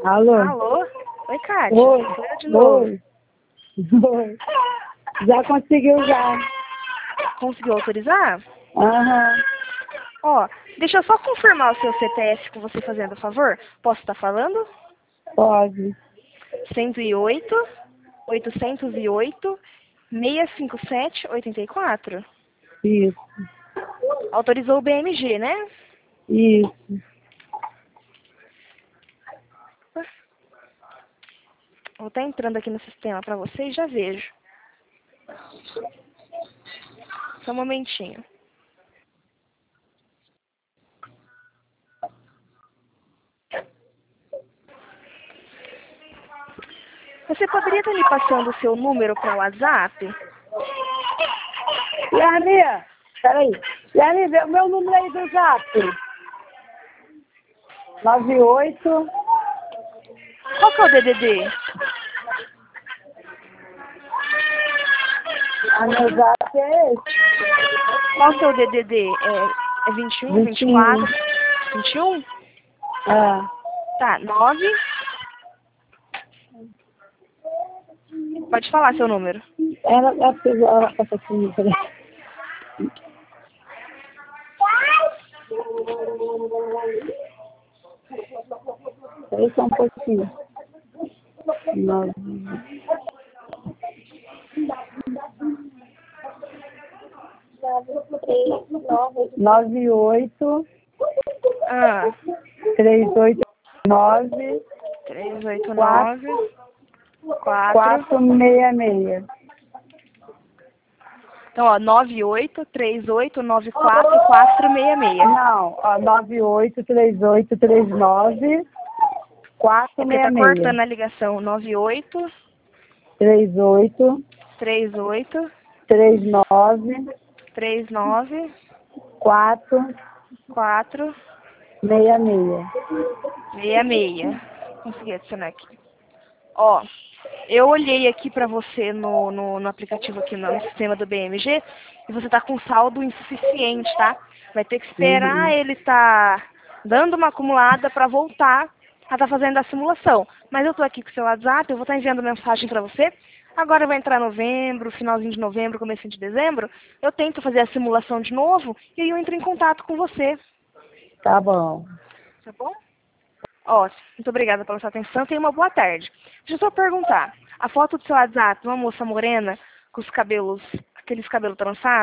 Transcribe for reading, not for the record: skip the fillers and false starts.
Alô? Alô? Oi, Kátia. Oi. Sou eu de novo. Oi. Oi. Já conseguiu já. Conseguiu autorizar? Aham. Ó, deixa eu só confirmar o seu CPF com você fazendo, por favor. Posso estar falando? Pode. 108, 808, 657, 84. Isso. Autorizou o BMG, né? Isso. Vou estar entrando aqui no sistema para você e já vejo. Só um momentinho. Você poderia estar me passando o seu número para o WhatsApp? Yami, peraí. Yami, vê o meu número aí do Zap. 98. Qual que é o DDD? Meu Zap é esse. Qual que é o DDD? É 21, 24, 21? Ah. Tá, 9. Pode falar seu número. Ela fez ela passa comigo, peraí. Peraí só um pouquinho. 98 Ah, 389 389 4. 466. Então, ó, 983894 466. Não, ó, 983839 É porque tá 466. cortando a ligação. 98 38 38 39 39 4 4 66. 66. Consegui adicionar aqui. Ó, eu olhei aqui pra você no aplicativo aqui no sistema do BMG e você tá com saldo insuficiente, tá? Vai ter que esperar ele tá dando uma acumulada pra voltar a tá fazendo a simulação. Mas eu tô aqui com o seu WhatsApp, eu vou estar enviando mensagem pra você. Agora vai entrar novembro, finalzinho de novembro, comecinho de dezembro. Eu tento fazer a simulação de novo e aí eu entro em contato com você. Tá bom. Tá bom? Ó, muito obrigada pela sua atenção. Tenha uma boa tarde. Deixa eu só perguntar. A foto do seu WhatsApp, uma moça morena com os cabelos, aqueles cabelos trançados,